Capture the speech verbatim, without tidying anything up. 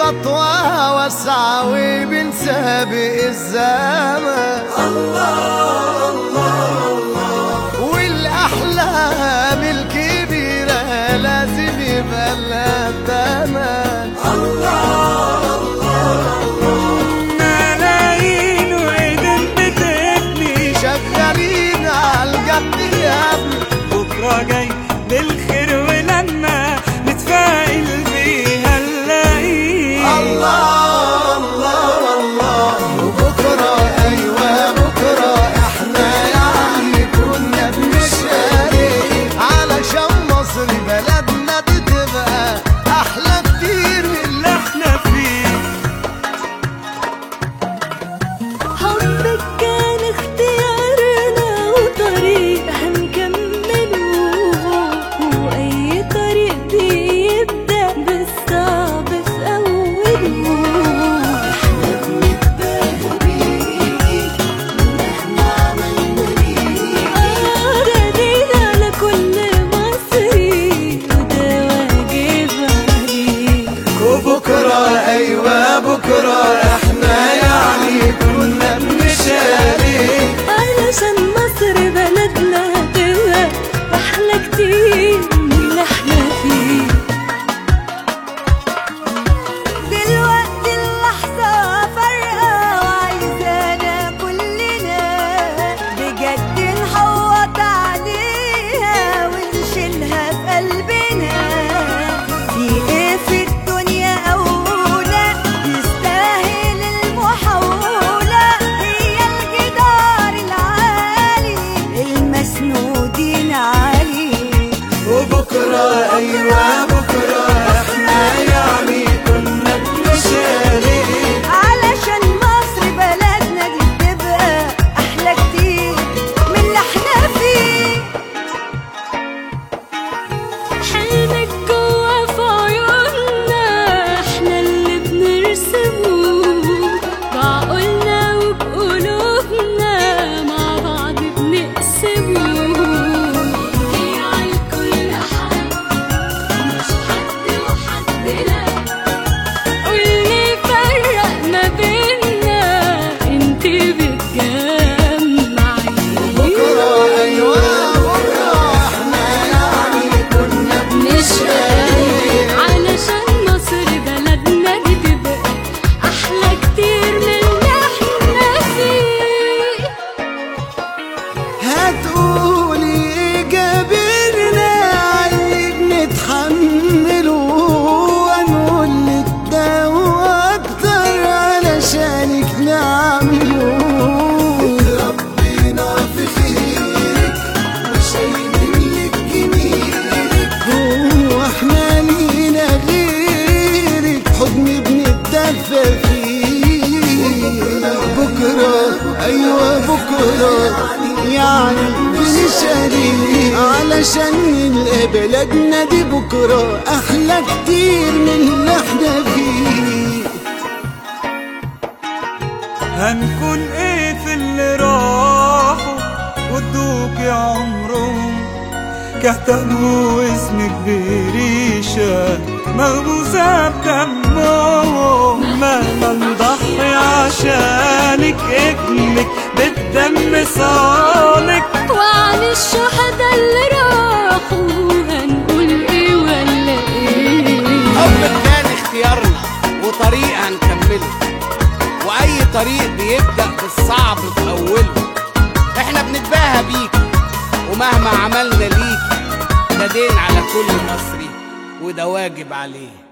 خطوة واسعة وبنسابق الزمن. الله الله الله. والأحلام الكبيرة لازم يبقى لها تمن. الله الله الله. ملايين وإيدين بتبني شغالين عالجد يا ابني. بكرة جاي بالخير ولما نتفائل بيها نلاقيه. الله الله الله. وبكرة أيوة بكرة احنا يعني كنا بنشارك علشان مصر بلدنا دي تبقى أحلى كتير من اللي احنا فيه. حبك كان اختيارنا وطريق هنكمله، وأي طريق بيبدأ بالصعب في أوله. احنا بنتباهى بيكي ومهما عملنا ليكي راضيين على كل مصري وده واجب عليك. وبكرة أيوة بكرة احنا يعني كنا بنشارك علشان مصر بلدنا تبقى أحلى كتير من اللي احنا فيه. دلوقتي اللحظة فارقة وعايزانا كلنا بجد نحوط عليها ونشيلها في قلبنا. في ايه في الدنيا أولى يستاهل المحاولة؟ هي الجدار العالي المسنودين عليه. وبكرة أيوة بكرة احنا يعني كنا بنشارك علشان مصر بلدنا دي تبقى أحلى كتير من اللي احنا فيه. حلمك جوا في عيوننا احنا اللي بنرسمه، بعقولنا وبقلوبنا مع بعض بنقسمه. هي عالكل حد مش حد وحد لا، واللي فرق ما بينا انتي بتجمعي. بكرة أيوة بكرة احنا يعني كنا نشارك علشان مصر بلدنا دي تبقى أحلى كتير من اللي احنا فيه. هتقولي ايه جابرنا عاللي بنتحمله، ونقولك ده واكتر علشانك نعمله. اتربينا في خيرك وشايلينلك جميلك، هو احنا لينا غيرك حضن بنتدفى فيه. بكرة أيوة بكرة يعني بنشارك علشان نلقى بلدنا دي بكرة أحلى كتير من اللي احنا فيه. هنكون ايه في اللي راحوا ودوكي عمرهم كتبوا اسمك بريشة مغروسة بدمهم. مهما نضحي عشانك ابنك بالدم صانك. وعن الشهداء اللي راحوا هنقول ايه ولا ايه؟ حبك كان اختيارنا وطريق هنكمله، واي طريق بيبدأ بالصعب في اوله. احنا بنتباهى بيك ومهما عملنا ليك ده دين على كل مصري وده واجب عليه.